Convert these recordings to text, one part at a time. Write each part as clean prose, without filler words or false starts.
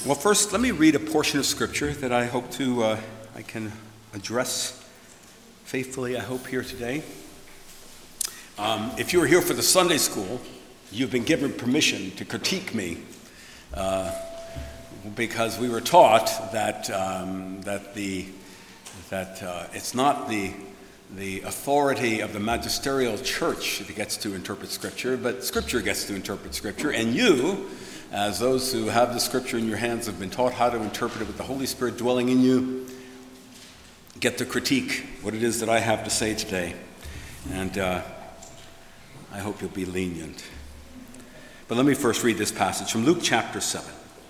Well, first, let me read a portion of Scripture that I hope I can address faithfully, I hope, here today. If you were here for the Sunday school, you've been given permission to critique me because we were taught that it's not the authority of the magisterial church that gets to interpret Scripture, but Scripture gets to interpret Scripture, and you, as those who have the Scripture in your hands, have been taught how to interpret it with the Holy Spirit dwelling in you, get to critique what it is that I have to say today. And I hope you'll be lenient. But let me first read this passage from Luke chapter 7.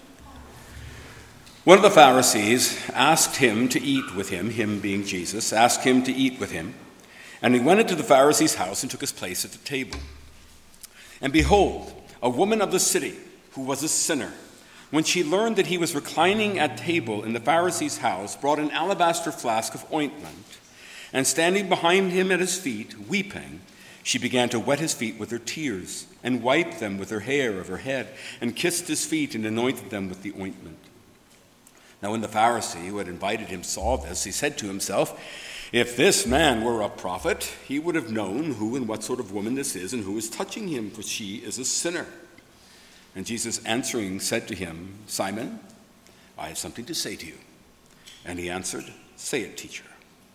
One of the Pharisees asked him to eat with him being Jesus, asked him to eat with him. And he went into the Pharisee's house and took his place at the table. And behold, a woman of the city, who was a sinner, when she learned that he was reclining at table in the Pharisee's house, brought an alabaster flask of ointment, and standing behind him at his feet, weeping, she began to wet his feet with her tears, and wiped them with her hair of her head, and kissed his feet and anointed them with the ointment. Now when the Pharisee who had invited him saw this, he said to himself, "If this man were a prophet, he would have known who and what sort of woman this is and who is touching him, for she is a sinner." And Jesus answering said to him, "Simon, I have something to say to you." And he answered, "Say it, teacher."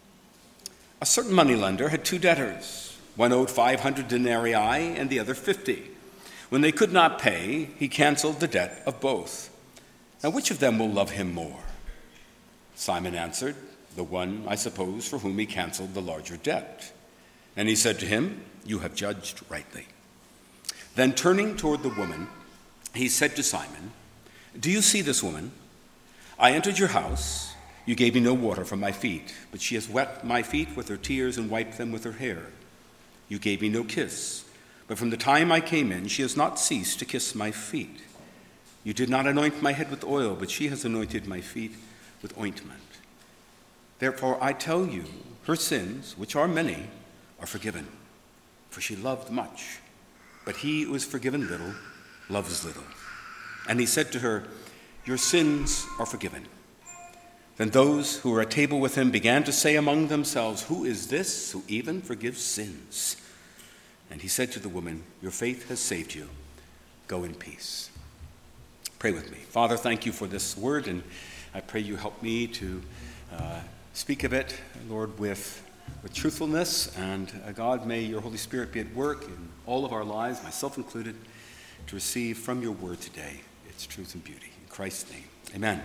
A certain moneylender had 2 debtors. One owed 500 denarii and the other 50. When they could not pay, he canceled the debt of both. Now which of them will love him more? Simon answered, "The one, I suppose, for whom he canceled the larger debt." And he said to him, "You have judged rightly." Then turning toward the woman, he said to Simon, "Do you see this woman? I entered your house. You gave me no water for my feet, but she has wet my feet with her tears and wiped them with her hair. You gave me no kiss, but from the time I came in, she has not ceased to kiss my feet. You did not anoint my head with oil, but she has anointed my feet with ointment. Therefore I tell you, her sins, which are many, are forgiven, for she loved much. But he who is forgiven little loves little." And he said to her, "Your sins are forgiven." Then those who were at table with him began to say among themselves, "Who is this who even forgives sins?" And he said to the woman, "Your faith has saved you. Go in peace." Pray with me. Father, thank you for this word, and I pray you help me to speak of it, Lord, with truthfulness. And God, may your Holy Spirit be at work in all of our lives, myself included, to receive from your word today its truth and beauty. In Christ's name, amen.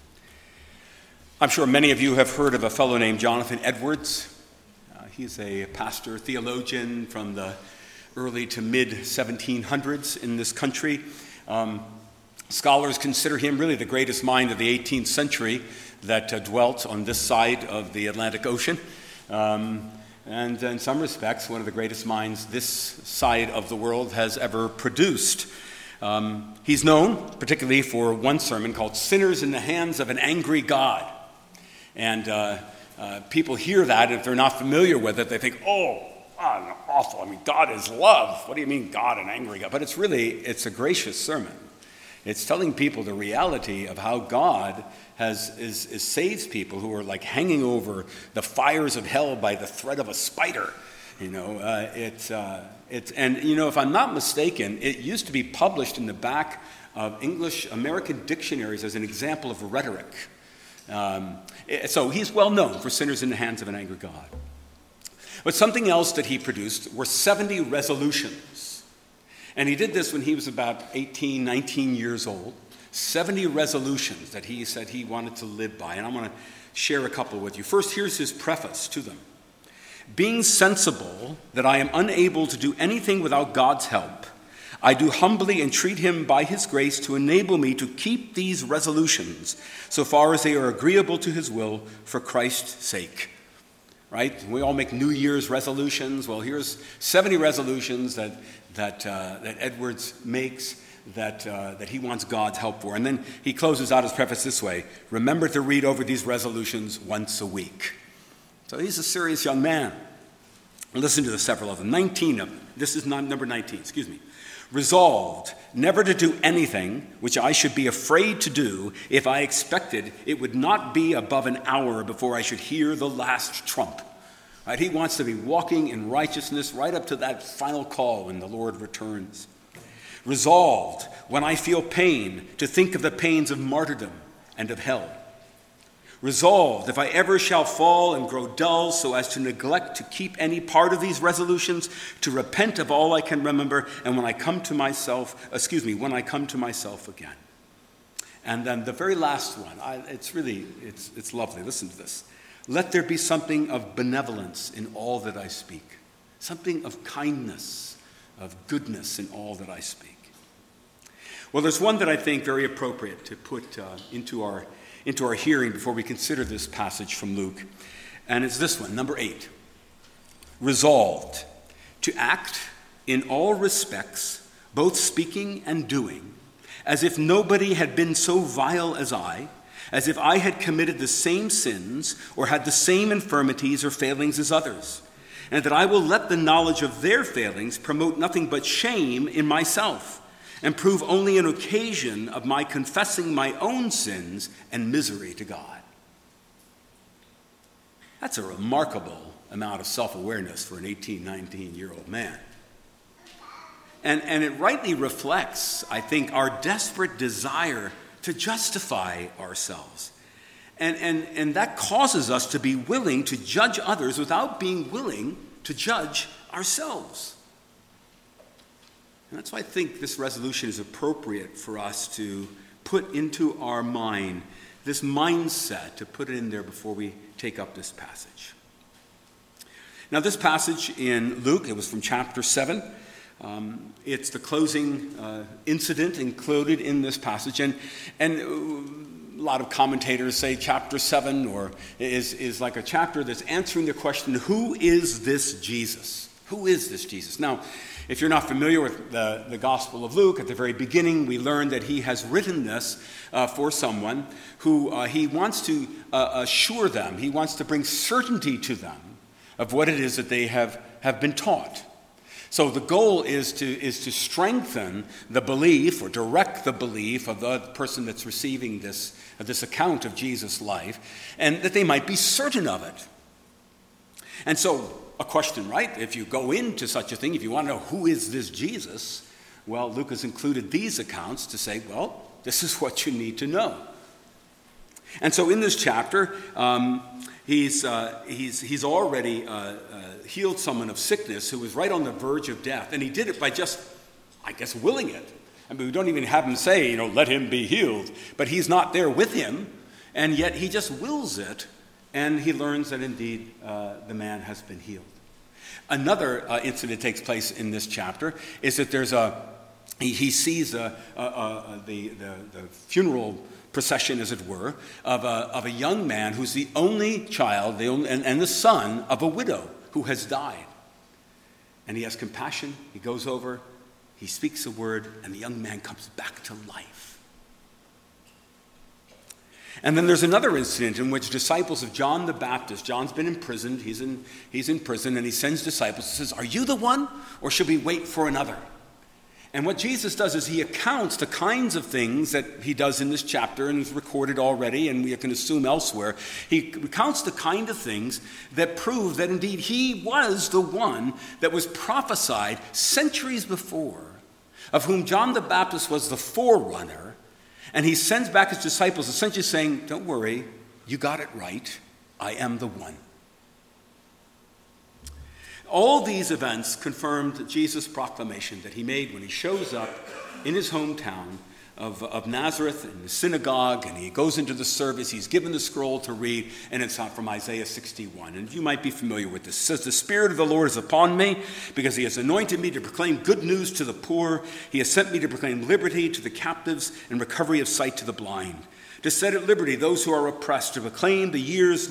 I'm sure many of you have heard of a fellow named Jonathan Edwards. He's a pastor, theologian from the early to mid-1700s in this country. Scholars consider him really the greatest mind of the 18th century that dwelt on this side of the Atlantic Ocean. And in some respects, one of the greatest minds this side of the world has ever produced. He's known particularly for one sermon called "Sinners in the Hands of an Angry God." And people hear that, and if they're not familiar with it, they think, oh, awful. I mean, God is love. What do you mean, God, an angry God? But it's a gracious sermon. It's telling people the reality of how God saves people who are like hanging over the fires of hell by the thread of a spider. And if I'm not mistaken, it used to be published in the back of English American dictionaries as an example of rhetoric. So he's well known for Sinners in the Hands of an Angry God. But something else that he produced were 70 resolutions. And he did this when he was about 18, 19 years old. 70 resolutions that he said he wanted to live by. And I want to share a couple with you. First, here's his preface to them. "Being sensible that I am unable to do anything without God's help, I do humbly entreat him by his grace to enable me to keep these resolutions so far as they are agreeable to his will for Christ's sake." Right? We all make New Year's resolutions. Well, here's 70 resolutions that Edwards makes that he wants God's help for. And then he closes out his preface this way: "Remember to read over these resolutions once a week." So he's a serious young man. Listen to the several of them. 19 of them. This is number 19, excuse me. resolved never to do anything which I should be afraid to do if I expected it would not be above an hour before I should hear the last trump. Right? He wants to be walking in righteousness right up to that final call when the Lord returns. Resolved, when I feel pain, to think of the pains of martyrdom and of hell. Resolved, if I ever shall fall and grow dull so as to neglect to keep any part of these resolutions, to repent of all I can remember, and when I come to myself again. And then the very last one, it's lovely. Listen to this. Let there be something of benevolence in all that I speak, something of kindness, of goodness in all that I speak. Well, there's one that I think very appropriate to put into our hearing before we consider this passage from Luke, and it's this one, number 8. Resolved to act in all respects, both speaking and doing, as if nobody had been so vile as I, as if I had committed the same sins or had the same infirmities or failings as others, and that I will let the knowledge of their failings promote nothing but shame in myself, and prove only an occasion of my confessing my own sins and misery to God. That's a remarkable amount of self-awareness for an 18, 19-year-old man. And it rightly reflects, I think, our desperate desire to justify ourselves. And that causes us to be willing to judge others without being willing to judge ourselves. And that's why I think this resolution is appropriate for us to put into our mind, this mindset, to put it in there before we take up this passage. Now, this passage in Luke, it was from chapter 7. It's the closing incident included in this passage. And a lot of commentators say chapter 7 is like a chapter that's answering the question, who is this Jesus? Who is this Jesus? Now, if you're not familiar with the Gospel of Luke, at the very beginning, we learn that he has written this for someone who he wants to assure them, he wants to bring certainty to them of what it is that they have been taught. So the goal is to strengthen the belief or direct the belief of the person that's receiving this account of Jesus' life, and that they might be certain of it. And so, a question, right? If you go into such a thing, if you want to know who is this Jesus, well, Luke has included these accounts to say, well, this is what you need to know. And so in this chapter, he's already healed someone of sickness who was right on the verge of death, and he did it by just, I guess, willing it. I mean, we don't even have him say, let him be healed, but he's not there with him, and yet he just wills it. And he learns that indeed the man has been healed. Another incident takes place in this chapter is that he sees the funeral procession, as it were, of a young man who's the only child and the son of a widow who has died. And he has compassion. He goes over, he speaks a word, and the young man comes back to life. And then there's another incident in which disciples of John the Baptist, John's been imprisoned, he's in prison, and he sends disciples and says, are you the one, or should we wait for another? And what Jesus does is he accounts the kinds of things that he does in this chapter and is recorded already, and we can assume elsewhere. He recounts the kind of things that prove that indeed he was the one that was prophesied centuries before, of whom John the Baptist was the forerunner. And he sends back his disciples essentially saying, don't worry, you got it right. I am the one. All these events confirmed Jesus' proclamation that he made when he shows up in his hometown of Nazareth in the synagogue, and he goes into the service. He's given the scroll to read, and it's from Isaiah 61. And you might be familiar with this. It says, the Spirit of the Lord is upon me, because he has anointed me to proclaim good news to the poor. He has sent me to proclaim liberty to the captives and recovery of sight to the blind, to set at liberty those who are oppressed, to proclaim the year of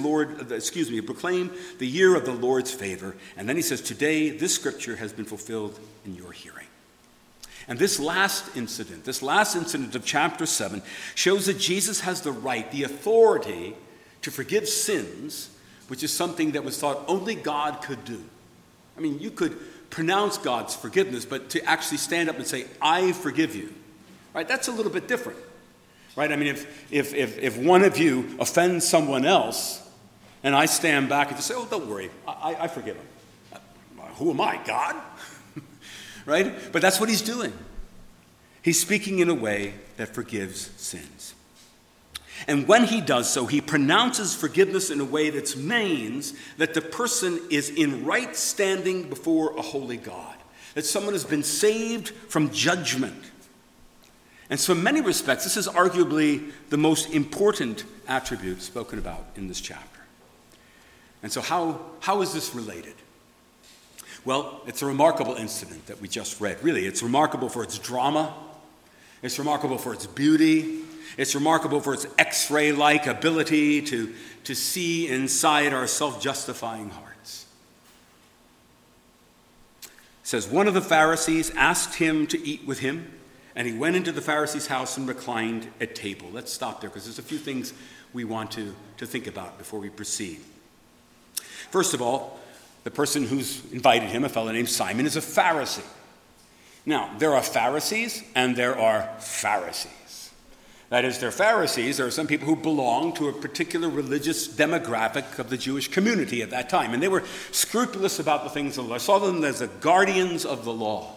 the Lord's favor. And then he says, today this scripture has been fulfilled in your hearing. And this last incident of chapter 7, shows that Jesus has the right, the authority to forgive sins, which is something that was thought only God could do. I mean, you could pronounce God's forgiveness, but to actually stand up and say, I forgive you. Right? That's a little bit different. Right? I mean, if one of you offends someone else, and I stand back and just say, oh, don't worry, I forgive him. Who am I, God? Right? But that's what he's doing. He's speaking in a way that forgives sins. And when he does so, he pronounces forgiveness in a way that means that the person is in right standing before a holy God, that someone has been saved from judgment. And so in many respects, this is arguably the most important attribute spoken about in this chapter. And so how is this related? Well, it's a remarkable incident that we just read. Really, it's remarkable for its drama. It's remarkable for its beauty. It's remarkable for its X-ray-like ability to see inside our self-justifying hearts. It says, one of the Pharisees asked him to eat with him, and he went into the Pharisee's house and reclined at table. Let's stop there, because there's a few things we want to think about before we proceed. First of all, the person who's invited him, a fellow named Simon, is a Pharisee. Now, there are Pharisees and there are Pharisees. That is, there are Pharisees. There are some people who belong to a particular religious demographic of the Jewish community at that time. And they were scrupulous about the things of the law. I saw them as the guardians of the law.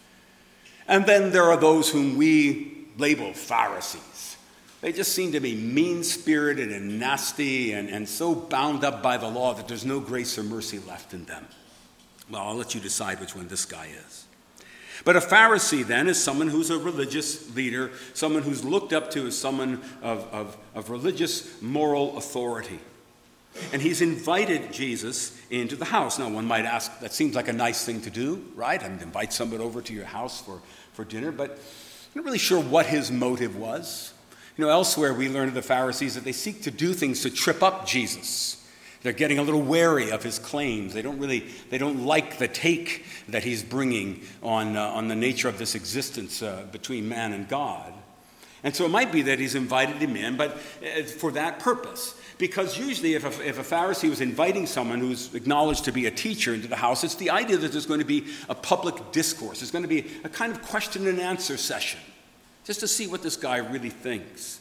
And then there are those whom we label Pharisees. They just seem to be mean-spirited and nasty and so bound up by the law that there's no grace or mercy left in them. Well, I'll let you decide which one this guy is. But a Pharisee, then, is someone who's a religious leader, someone who's looked up to as someone of religious moral authority. And he's invited Jesus into the house. Now, one might ask, that seems like a nice thing to do, right? I mean, invite someone over to your house for dinner, but I'm not really sure what his motive was. You know, elsewhere we learn of the Pharisees that they seek to do things to trip up Jesus. They're getting a little wary of his claims. They don't like the take that he's bringing on the nature of this existence between man and God. And so it might be that he's invited him in, but for that purpose. Because usually if a Pharisee was inviting someone who's acknowledged to be a teacher into the house, it's the idea that there's going to be a public discourse. There's going to be a kind of question and answer session, just to see what this guy really thinks.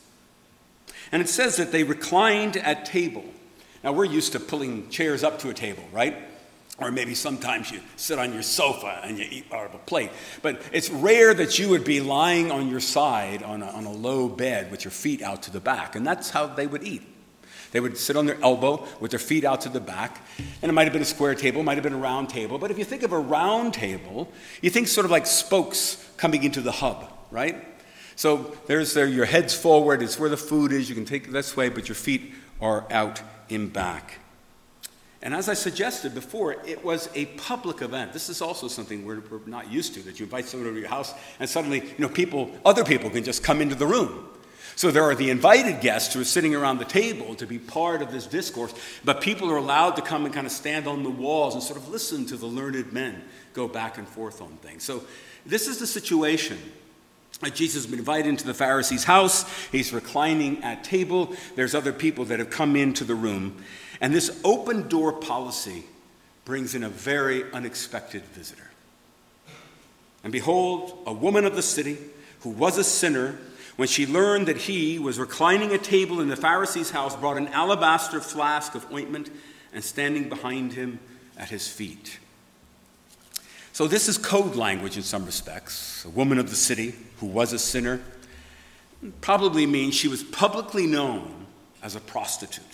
And it says that they reclined at table. Now, we're used to pulling chairs up to a table, right? Or maybe sometimes you sit on your sofa and you eat out of a plate. But it's rare that you would be lying on your side on a low bed with your feet out to the back. And that's how they would eat. They would sit on their elbow with their feet out to the back. And it might have been a square table, it might have been a round table. But if you think of a round table, you think sort of like spokes coming into the hub, right? So there's your head's forward, it's where the food is, you can take it this way, but your feet are out in back. And as I suggested before, it was a public event. This is also something we're not used to, that you invite someone over to your house and suddenly, other people can just come into the room. So there are the invited guests who are sitting around the table to be part of this discourse, but people are allowed to come and kind of stand on the walls and sort of listen to the learned men go back and forth on things. So this is the situation. Jesus has been invited into the Pharisee's house. He's reclining at table. There's other people that have come into the room. And this open door policy brings in a very unexpected visitor. And behold, a woman of the city who was a sinner, when she learned that he was reclining at table in the Pharisee's house, brought an alabaster flask of ointment and standing behind him at his feet. So this is code language in some respects. A woman of the city who was a sinner probably means she was publicly known as a prostitute.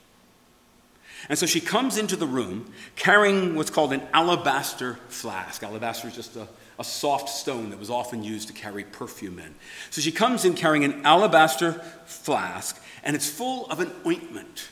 And so she comes into the room carrying what's called an alabaster flask. Alabaster is just a soft stone that was often used to carry perfume in. So she comes in carrying an alabaster flask, and it's full of an ointment.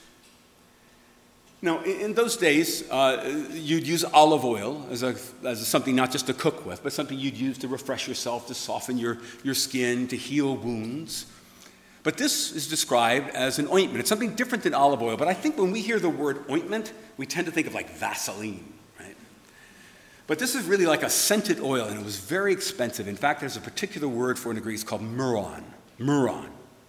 Now, in those days, you'd use olive oil as something not just to cook with, but something you'd use to refresh yourself, to soften your skin, to heal wounds. But this is described as an ointment. It's something different than olive oil, but I think when we hear the word ointment, we tend to think of like Vaseline, right? But this is really like a scented oil, and it was very expensive. In fact, there's a particular word for it in Greek. It's called myrrhon. Myrrhon.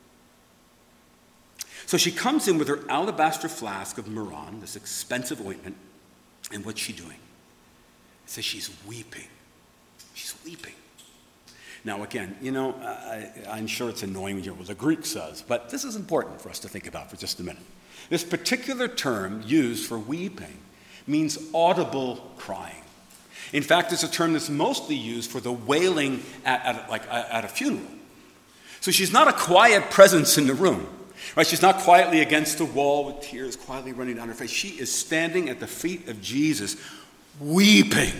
So she comes in with her alabaster flask of myrrhon, this expensive ointment, and what's she doing? It says she's weeping. She's weeping. Now again, I'm sure it's annoying when you hear what the Greek says, but this is important for us to think about for just a minute. This particular term used for weeping means audible crying. In fact, it's a term that's mostly used for the wailing at a funeral. So she's not a quiet presence in the room. Right? She's not quietly against the wall with tears quietly running down her face. She is standing at the feet of Jesus, weeping.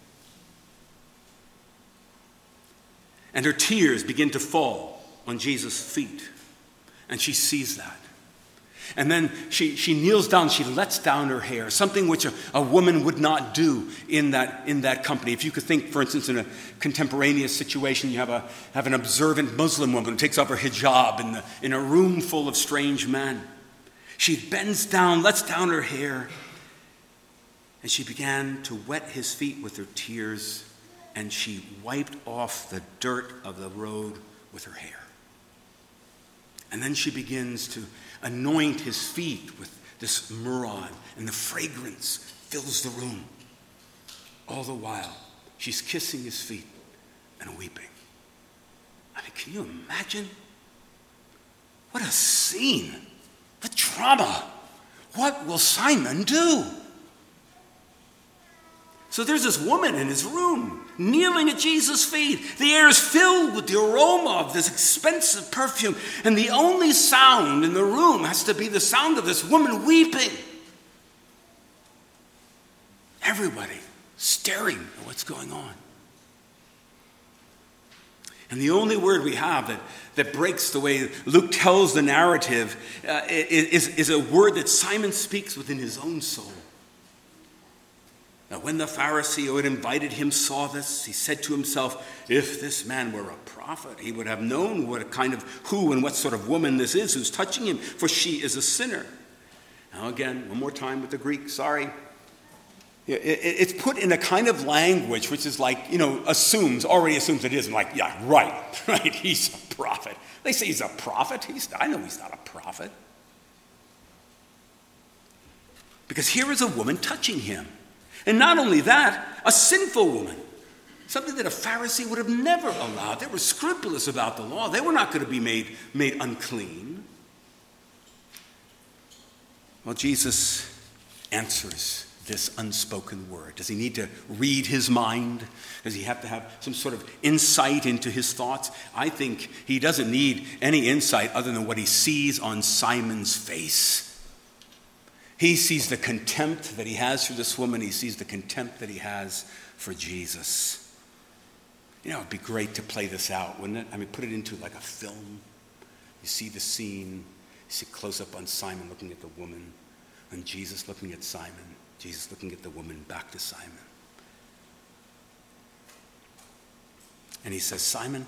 And her tears begin to fall on Jesus' feet. And she sees that. And then she kneels down, she lets down her hair, something which a woman would not do in that company. If you could think, for instance, in a contemporaneous situation, you have an observant Muslim woman who takes off her hijab in a room full of strange men. She bends down, lets down her hair, and she began to wet his feet with her tears, and she wiped off the dirt of the road with her hair. And then she begins to anoint his feet with this myrrh, and the fragrance fills the room. All the while, she's kissing his feet and weeping. I mean, can you imagine? What a scene! The drama! What will Simon do? So there's this woman in his room, kneeling at Jesus' feet. The air is filled with the aroma of this expensive perfume, and the only sound in the room has to be the sound of this woman weeping. Everybody staring at what's going on. And the only word we have that breaks the way Luke tells the narrative is a word that Simon speaks within his own soul. Now, when the Pharisee who had invited him saw this, he said to himself, if this man were a prophet, he would have known who and what sort of woman this is who's touching him, for she is a sinner. Now again, one more time with the Greek, sorry. It's put in a kind of language which is like, already assumes it isn't like, yeah, right, he's a prophet. They say he's a prophet. I know he's not a prophet. Because here is a woman touching him. And not only that, a sinful woman. Something that a Pharisee would have never allowed. They were scrupulous about the law. They were not going to be made unclean. Well, Jesus answers this unspoken word. Does he need to read his mind? Does he have to have some sort of insight into his thoughts? I think he doesn't need any insight other than what he sees on Simon's face. He sees the contempt that he has for this woman. He sees the contempt that he has for Jesus. It'd be great to play this out, wouldn't it? I mean, put it into like a film. You see the scene. You see close up on Simon looking at the woman, and Jesus looking at Simon. Jesus looking at the woman, back to Simon. And he says, Simon,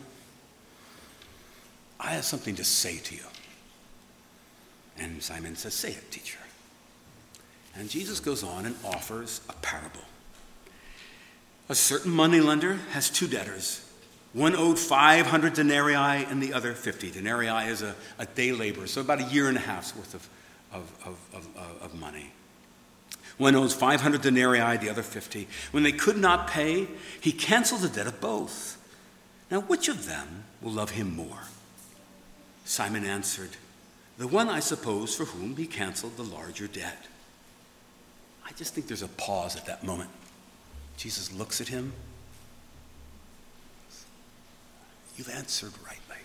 I have something to say to you. And Simon says, say it, teacher. And Jesus goes on and offers a parable. A certain moneylender has two debtors. One owed 500 denarii and the other 50. Denarii is a day laborer, so about a year and a half's worth of money. One owes 500 denarii, the other 50. When they could not pay, he canceled the debt of both. Now, which of them will love him more? Simon answered, the one, I suppose, for whom he canceled the larger debt. I just think there's a pause at that moment. Jesus looks at him. You've answered rightly.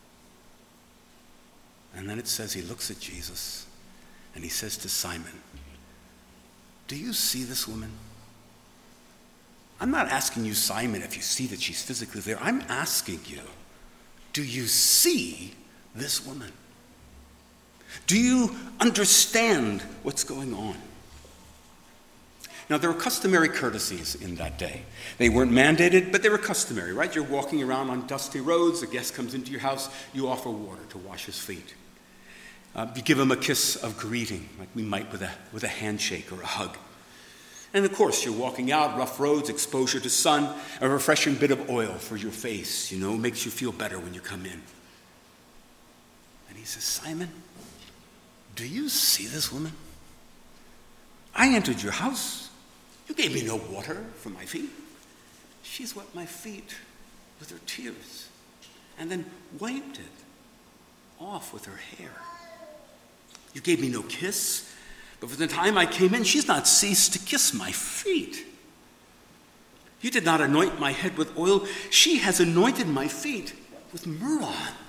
And then it says he looks at Jesus and he says to Simon, do you see this woman? I'm not asking you, Simon, if you see that she's physically there. I'm asking you, do you see this woman? Do you understand what's going on? Now, there were customary courtesies in that day. They weren't mandated, but they were customary, right? You're walking around on dusty roads, a guest comes into your house, you offer water to wash his feet. You give him a kiss of greeting, like we might with a handshake or a hug. And of course, you're walking out, rough roads, exposure to sun, a refreshing bit of oil for your face, makes you feel better when you come in. And he says, Simon, do you see this woman? I entered your house. You gave me no water for my feet. She's wet my feet with her tears and then wiped it off with her hair. You gave me no kiss, but from the time I came in, she's not ceased to kiss my feet. You did not anoint my head with oil. She has anointed my feet with myrrh.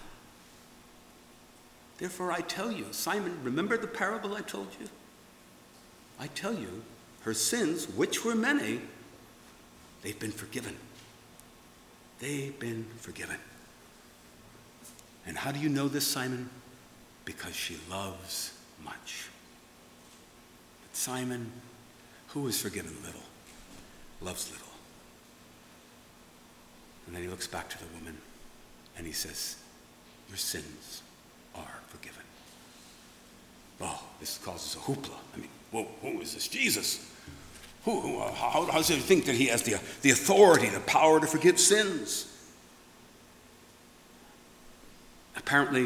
Therefore I tell you, Simon, remember the parable I told you? I tell you, her sins, which were many, they've been forgiven. They've been forgiven. And how do you know this, Simon? Because she loves much. But Simon, who is forgiven little, loves little. And then he looks back to the woman and he says, your sins are forgiven. Oh, this causes a hoopla. I mean, whoa, who is this Jesus? How does he think that he has the authority, the power to forgive sins? Apparently,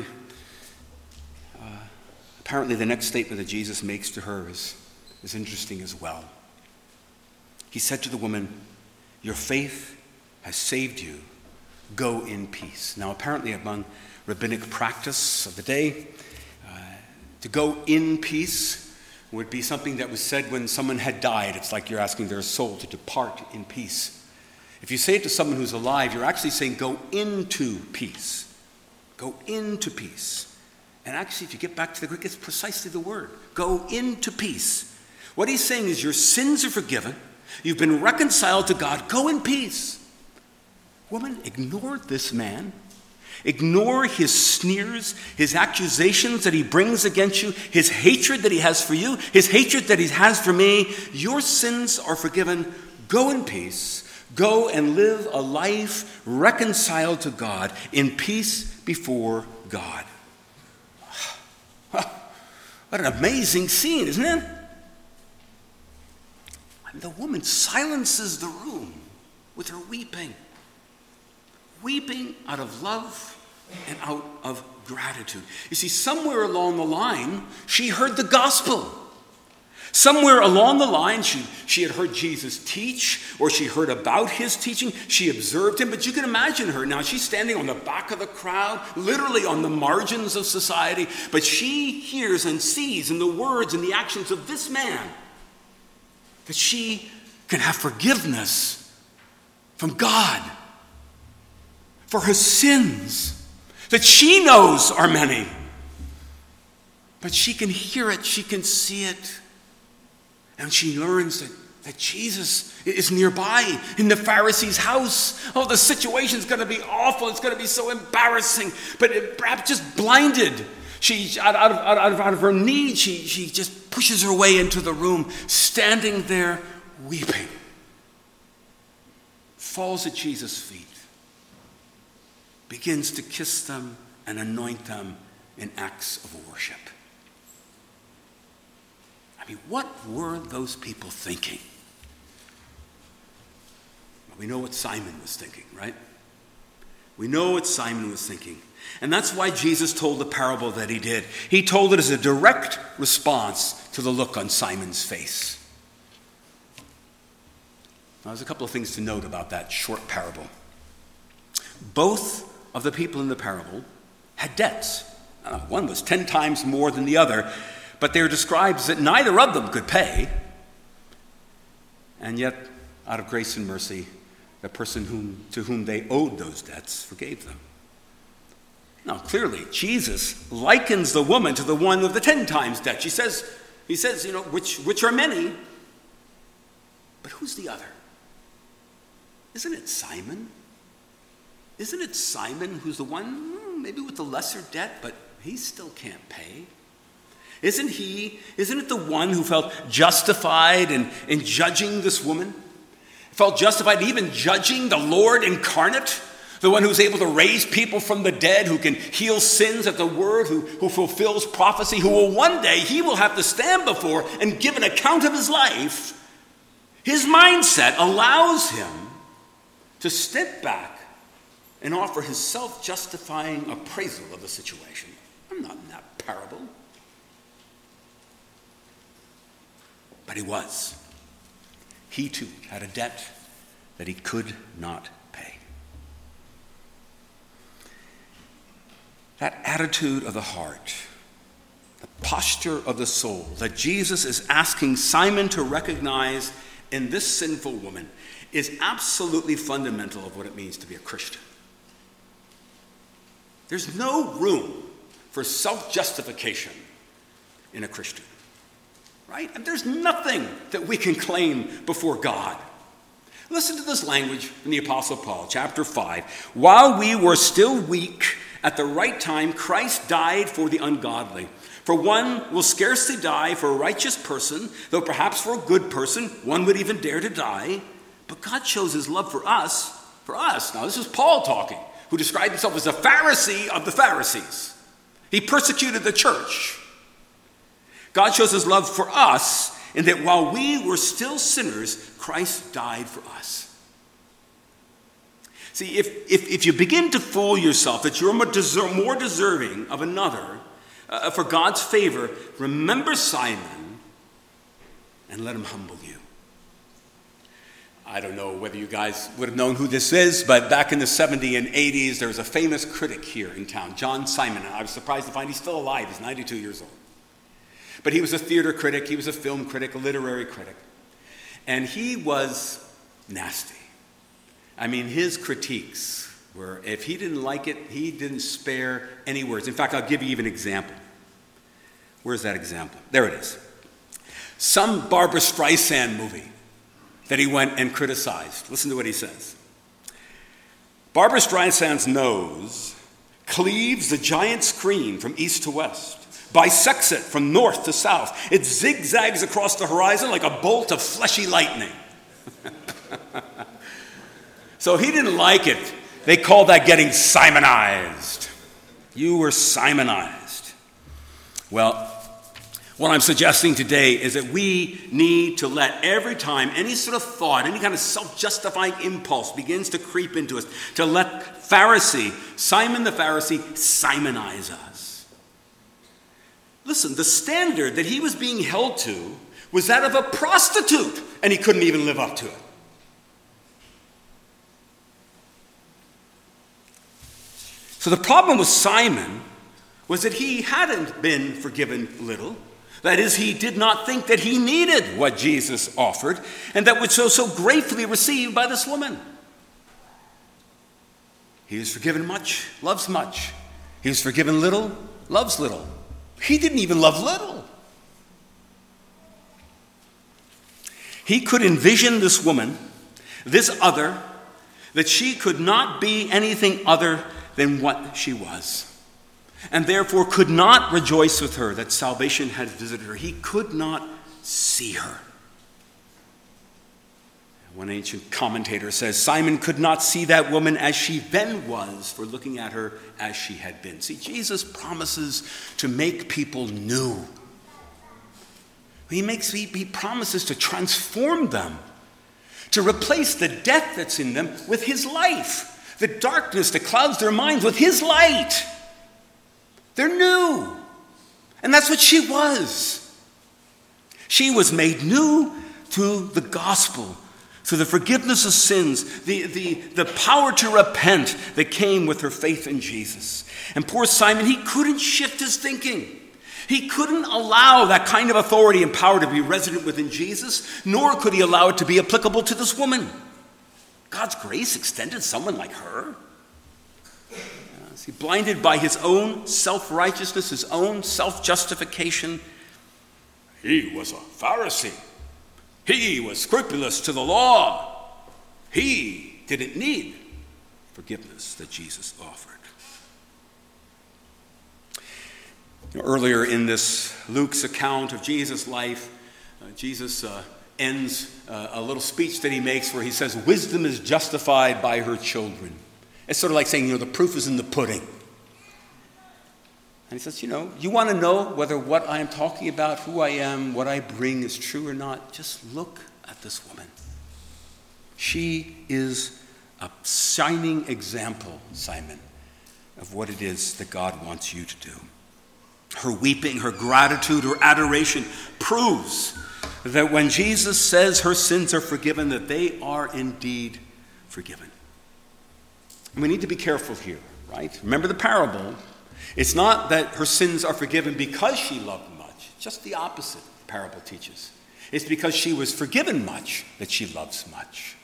the next statement that Jesus makes to her is interesting as well. He said to the woman, your faith has saved you. Go in peace. Now, apparently among rabbinic practice of the day, to go in peace would be something that was said when someone had died. It's like you're asking their soul to depart in peace. If you say it to someone who's alive, you're actually saying go into peace. Go into peace. And actually, if you get back to the Greek, it's precisely the word. Go into peace. What he's saying is your sins are forgiven. You've been reconciled to God. Go in peace. Woman, ignore this man. Ignore his sneers, his accusations that he brings against you, his hatred that he has for you, his hatred that he has for me. Your sins are forgiven. Go in peace. Go and live a life reconciled to God, in peace before God. What an amazing scene, isn't it? And the woman silences the room with her weeping. Weeping out of love and out of gratitude. You see, somewhere along the line, she heard the gospel. Somewhere along the line, she had heard Jesus teach, or she heard about his teaching. She observed him, but you can imagine her now. She's standing on the back of the crowd, literally on the margins of society, but she hears and sees in the words and the actions of this man that she can have forgiveness from God for her sins that she knows are many. But she can hear it, she can see it, and she learns that Jesus is nearby in the Pharisee's house. Oh, the situation's going to be awful. It's going to be so embarrassing. But perhaps just blinded, she out of her need, she just pushes her way into the room, standing there weeping, falls at Jesus' feet, begins to kiss them and anoint them in acts of worship. I mean, what were those people thinking? Well, we know what Simon was thinking, right? We know what Simon was thinking. And that's why Jesus told the parable that he did. He told it as a direct response to the look on Simon's face. Now, there's a couple of things to note about that short parable. Both of the people in the parable had debts. One was 10 times more than the other, but they're described as that neither of them could pay. And yet, out of grace and mercy, the person to whom they owed those debts forgave them. Now, clearly, Jesus likens the woman to the one with the 10 times debt. He says, which are many, but who's the other? Isn't it Simon? Isn't it Simon who's the one, maybe with the lesser debt, but he still can't pay? Isn't it the one who felt justified in judging this woman? Felt justified even judging the Lord incarnate? The one who's able to raise people from the dead, who can heal sins at the word, who fulfills prophecy, who will one day, he will have to stand before and give an account of his life. His mindset allows him to step back and offer his self-justifying appraisal of the situation. I'm not in that parable. But he was. he too had a debt that he could not pay. That attitude of the heart, the posture of the soul that Jesus is asking Simon to recognize in this sinful woman is absolutely fundamental of what it means to be a Christian. There's no room for self-justification in a Christian, right? And there's nothing that we can claim before God. Listen to this language in the Apostle Paul, chapter 5. While we were still weak, at the right time, Christ died for the ungodly. For one will scarcely die for a righteous person, though perhaps for a good person, one would even dare to die. But God shows his love for us. Now, this is Paul talking, who described himself as a Pharisee of the Pharisees. He persecuted the church. God shows his love for us in that while we were still sinners, Christ died for us. See, if you begin to fool yourself that you're more deserving of another for God's favor, remember Simon and let him humble you. I don't know whether you guys would have known who this is, but back in the 70s and 80s, there was a famous critic here in town, John Simon. I was surprised to find he's still alive. He's 92 years old. But he was a theater critic, he was a film critic, a literary critic. And he was nasty. I mean, his critiques were, if he didn't like it, he didn't spare any words. In fact, I'll give you even an example. Where's that example? There it is. Some Barbra Streisand movie that he went and criticized. Listen to what he says. Barbra Streisand's nose cleaves the giant screen from east to west, bisects it from north to south. It zigzags across the horizon like a bolt of fleshy lightning. So he didn't like it. They called that getting Simonized. You were Simonized. Well, what I'm suggesting today is that we need to let every time any sort of thought, any kind of self-justifying impulse begins to creep into us, to let Simon the Pharisee, Simonize us. Listen, the standard that he was being held to was that of a prostitute, and he couldn't even live up to it. So the problem with Simon was that he hadn't been forgiven little. That is, he did not think that he needed what Jesus offered, and that was so gratefully received by this woman. He was forgiven much, loves much. He was forgiven little, loves little. He didn't even love little. He could envision this woman, this other, that she could not be anything other than what she was, and therefore could not rejoice with her that salvation had visited her. He could not see her. One ancient commentator says, Simon could not see that woman as she then was for looking at her as she had been. See, Jesus promises to make people new. He promises to transform them, to replace the death that's in them with his life. The darkness that clouds their minds with his light. They're new. And that's what she was. She was made new through the gospel, through the forgiveness of sins, the power to repent that came with her faith in Jesus. And poor Simon, he couldn't shift his thinking. He couldn't allow that kind of authority and power to be resident within Jesus, nor could he allow it to be applicable to this woman. God's grace extended someone like her. See, blinded by his own self-righteousness, his own self-justification, he was a Pharisee. He was scrupulous to the law. He didn't need forgiveness that Jesus offered. Earlier in this Luke's account of Jesus' life, Jesus ends a little speech that he makes where he says, wisdom is justified by her children. It's sort of like saying, the proof is in the pudding. And he says, you want to know whether what I am talking about, who I am, what I bring is true or not, just look at this woman. She is a shining example, Simon, of what it is that God wants you to do. Her weeping, her gratitude, her adoration proves that when Jesus says her sins are forgiven, that they are indeed forgiven. And we need to be careful here, right? Remember the parable. It's not that her sins are forgiven because she loved much. Just the opposite, the parable teaches. It's because she was forgiven much that she loves much.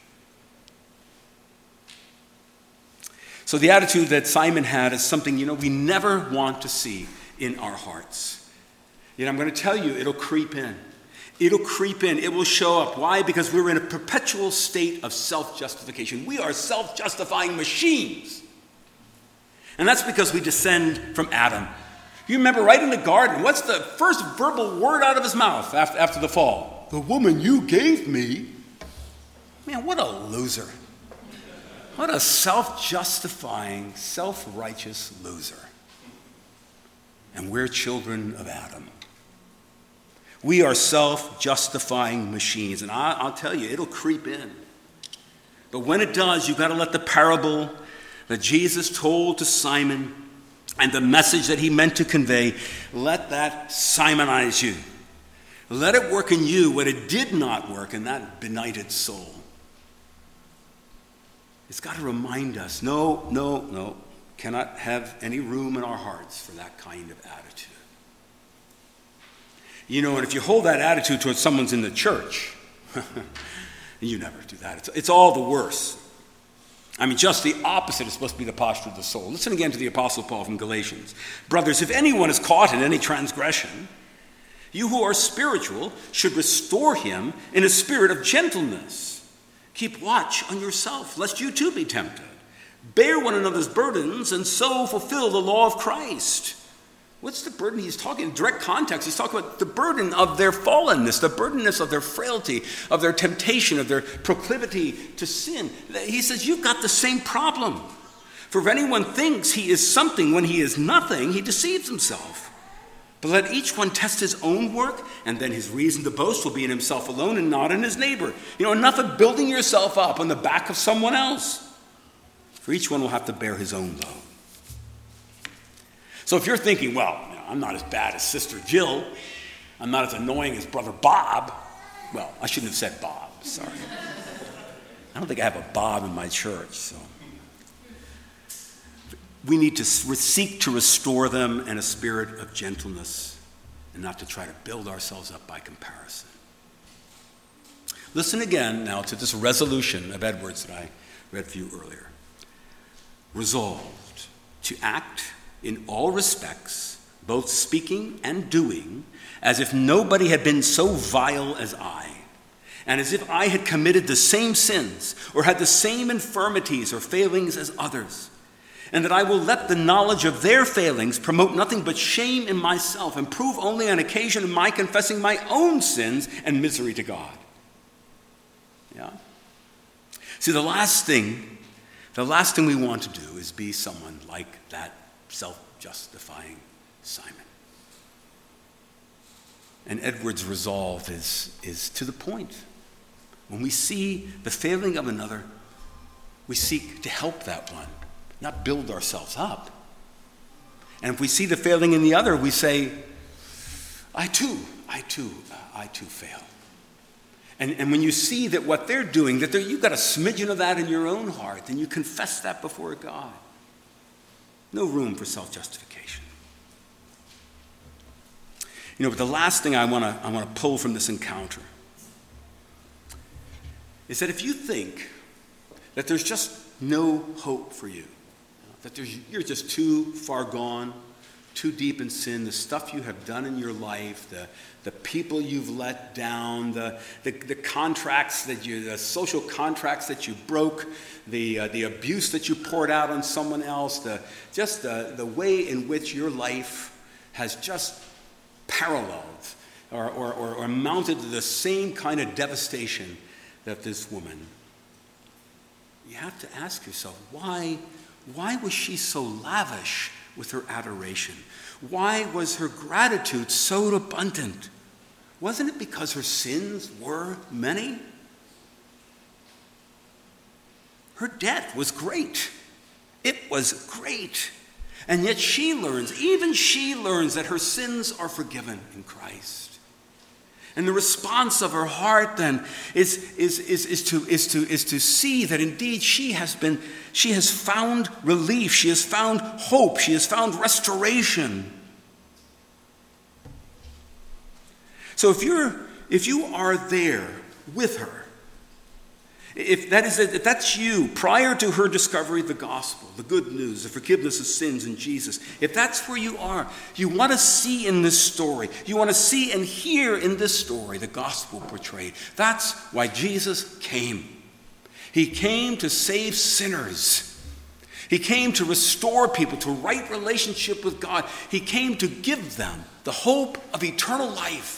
So the attitude that Simon had is something, we never want to see in our hearts. I'm going to tell you, it'll creep in. It'll creep in. It will show up. Why? Because we're in a perpetual state of self-justification. We are self-justifying machines. And that's because we descend from Adam. You remember right in the garden, what's the first verbal word out of his mouth after the fall? The woman you gave me. Man, what a loser. What a self-justifying, self-righteous loser. And we're children of Adam. We are self-justifying machines. And I'll tell you, it'll creep in. But when it does, you've got to let the parable that Jesus told to Simon and the message that he meant to convey, let that Simonize you. Let it work in you what it did not work in that benighted soul. It's got to remind us, no, cannot have any room in our hearts for that kind of attitude. And if you hold that attitude towards someone's in the church, you never do that. It's all the worse. Just the opposite is supposed to be the posture of the soul. Listen again to the Apostle Paul from Galatians. Brothers, if anyone is caught in any transgression, you who are spiritual should restore him in a spirit of gentleness. Keep watch on yourself, lest you too be tempted. Bear one another's burdens, and so fulfill the law of Christ. What's the burden? He's talking in direct context. He's talking about the burden of their fallenness, the burdenness of their frailty, of their temptation, of their proclivity to sin. He says, you've got the same problem. For if anyone thinks he is something when he is nothing, he deceives himself. But let each one test his own work, and then his reason to boast will be in himself alone and not in his neighbor. Enough of building yourself up on the back of someone else. For each one will have to bear his own load. So if you're thinking, I'm not as bad as Sister Jill, I'm not as annoying as Brother Bob. Well, I shouldn't have said Bob, sorry. I don't think I have a Bob in my church, so. We need to seek to restore them in a spirit of gentleness and not to try to build ourselves up by comparison. Listen again now to this resolution of Edwards that I read for you earlier. Resolved to act in all respects, both speaking and doing, as if nobody had been so vile as I, and as if I had committed the same sins or had the same infirmities or failings as others, and that I will let the knowledge of their failings promote nothing but shame in myself and prove only on occasion of my confessing my own sins and misery to God. Yeah? See, the last thing we want to do is be someone like that self-justifying Simon. And Edwards' resolve is to the point. When we see the failing of another, we seek to help that one, not build ourselves up. And if we see the failing in the other, we say, I too fail. And when you see that what they're doing, you've got a smidgen of that in your own heart, then you confess that before God. No room for self-justification. But the last thing I want to pull from this encounter is that if you think that there's just no hope for you, that you're just too far gone, too deep in sin, the stuff you have done in your life, the people you've let down, the contracts the social contracts that you broke, the abuse that you poured out on someone else, the way in which your life has just paralleled or amounted to the same kind of devastation that this woman. You have to ask yourself, why was she so lavish with her adoration? Why was her gratitude so abundant? Wasn't it because her sins were many? Her debt was great. It was great. And yet even she learns that her sins are forgiven in Christ. And the response of her heart then is to see that indeed she has found relief, she has found hope, she has found restoration. So if you are there with her, if that's you prior to her discovery of the gospel, the good news, the forgiveness of sins in Jesus, if that's where you are, you want to see in this story, you want to see and hear in this story the gospel portrayed. That's why Jesus came. He came to save sinners. He came to restore people to right relationship with God. He came to give them the hope of eternal life.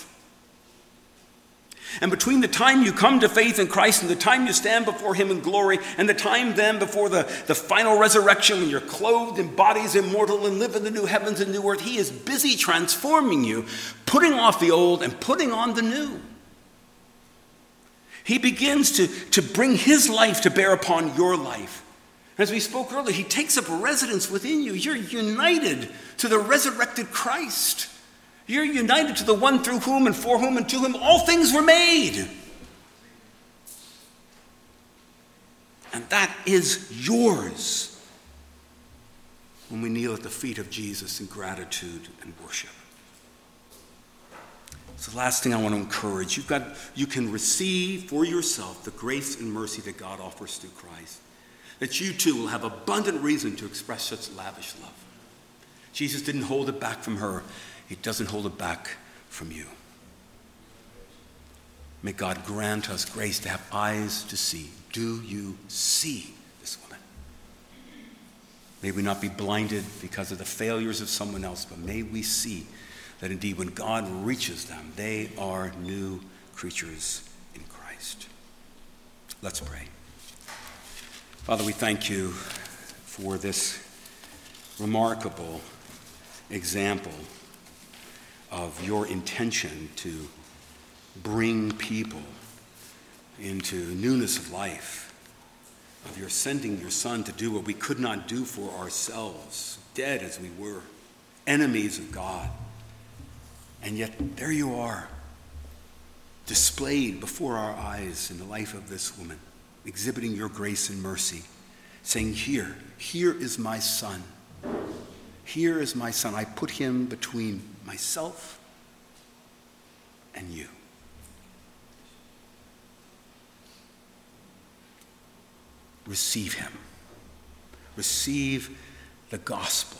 And between the time you come to faith in Christ and the time you stand before him in glory and the time then before the final resurrection when you're clothed in bodies immortal and live in the new heavens and new earth, he is busy transforming you, putting off the old and putting on the new. He begins to bring his life to bear upon your life. As we spoke earlier, he takes up residence within you. You're united to the resurrected Christ. You're united to the one through whom and for whom and to whom all things were made. And that is yours when we kneel at the feet of Jesus in gratitude and worship. So the last thing I want to encourage, you can receive for yourself the grace and mercy that God offers through Christ. That you too will have abundant reason to express such lavish love. Jesus didn't hold it back from her. He doesn't hold it back from you. May God grant us grace to have eyes to see. Do you see this woman? May we not be blinded because of the failures of someone else, but may we see that indeed when God reaches them, they are new creatures in Christ. Let's pray. Father, we thank you for this remarkable example of your intention to bring people into newness of life, of your sending your Son to do what we could not do for ourselves, dead as we were, enemies of God. And yet there you are, displayed before our eyes in the life of this woman, exhibiting your grace and mercy, saying, here is my son. Here is my son. I put him between myself and you. Receive him. Receive the gospel.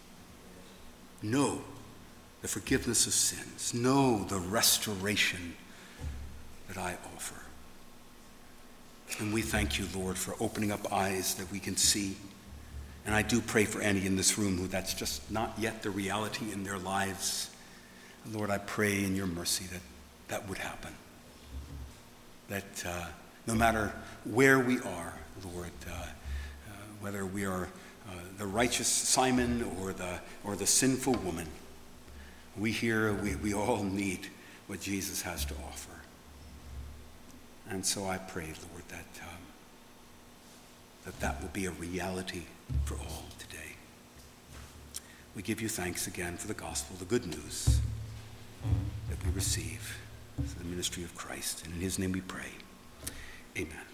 Know the forgiveness of sins. Know the restoration that I offer. And we thank you, Lord, for opening up eyes that we can see. And I do pray for any in this room who that's just not yet the reality in their lives. Lord, I pray in your mercy that would happen. That no matter where we are, Lord, whether we are the righteous Simon or the sinful woman, we all need what Jesus has to offer. And so I pray, Lord, that will be a reality for all today. We give you thanks again for the gospel, the good news that we receive through the ministry of Christ. And in his name we pray. Amen.